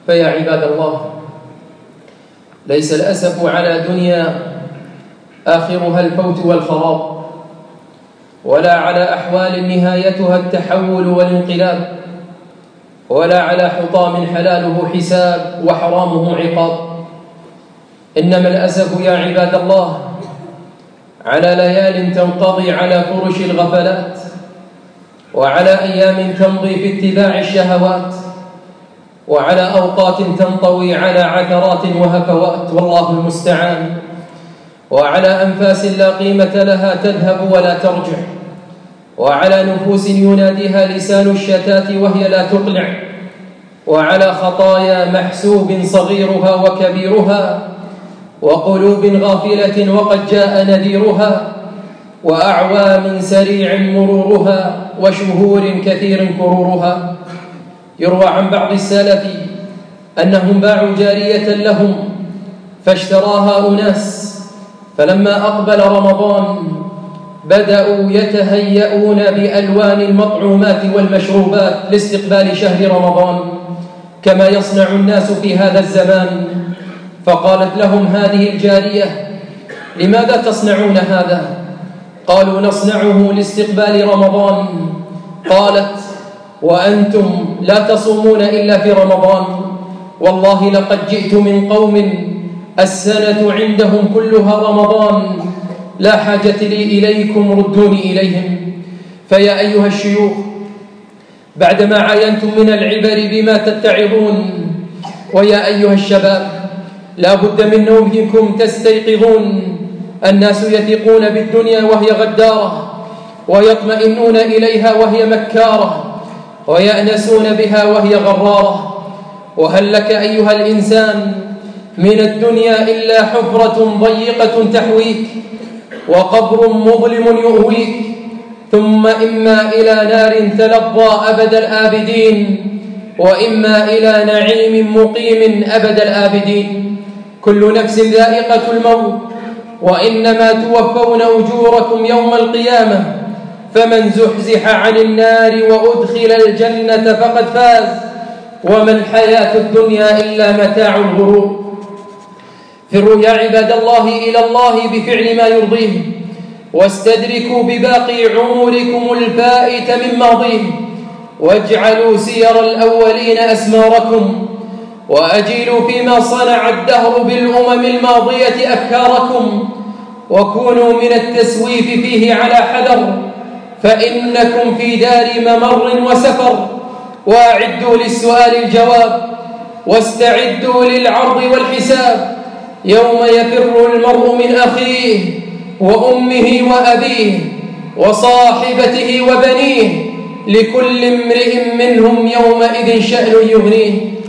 فيا عباد الله، ليس الأسف على دنيا آخرها الفوت والخراب، ولا على أحوال نهايتها التحول والانقلاب، ولا على حطام حلاله حساب وحرامه عقاب. إنما الأسف يا عباد الله على ليال تنقضي على فرش الغفلات، وعلى أيام تمضي في اتباع الشهوات، وعلى أوقات تنطوي على عثرات وهفوات، والله المستعان، وعلى أنفاس لا قيمة لها تذهب ولا ترجع، وعلى نفوس يناديها لسان الشتات وهي لا تقلع، وعلى خطايا محسوب صغيرها وكبيرها، وقلوب غافلة وقد جاء نذيرها، وأعوام سريع مرورها، وشهور كثير كرورها. يروى عن بعض السلف أنهم باعوا جارية لهم فاشتراها أناس، فلما أقبل رمضان بدأوا يتهيئون بألوان المطعومات والمشروبات لاستقبال شهر رمضان كما يصنع الناس في هذا الزمان. فقالت لهم هذه الجارية: لماذا تصنعون هذا؟ قالوا: نصنعه لاستقبال رمضان. قالت: وأنتم لا تصومون إلا في رمضان؟ والله لقد جئت من قوم السنة عندهم كلها رمضان، لا حاجة لي إليكم، ردوني إليهم. فيا أيها الشيوخ، بعدما عاينتم من العبر بما تتعظون، ويا أيها الشباب، لا بد من نومكم تستيقظون. الناس يثقون بالدنيا وهي غدارة، ويطمئنون إليها وهي مكارة، ويأنسون بها وهي غرارة. وهل لك أيها الإنسان من الدنيا إلا حفرة ضيقة تحويك، وقبر مظلم يؤويك، ثم إما إلى نار تلظى أبد الآبدين، وإما إلى نعيم مقيم أبد الآبدين. كل نفس ذائقة الموت، وإنما توفون أجوركم يوم القيامة، فمن زحزح عن النار وأدخل الجنة فقد فاز، وما الحياة الدنيا إلا متاع الغرور. فروا يا عباد الله إلى الله بفعل ما يرضيه، واستدركوا بباقي عمركم الفائت من ماضيه، واجعلوا سير الأولين أسماركم، وأجيلوا فيما صنع الدهر بالأمم الماضية أفكاركم، وكونوا من التسويف فيه على حذر، فإنكم في دار ممر وسفر. وأعدوا للسؤال الجواب، واستعدوا للعرض والحساب، يوم يفر المرء من أخيه وأمه وأبيه وصاحبته وبنيه، لكل امرئ منهم يومئذ شأن يغنيه.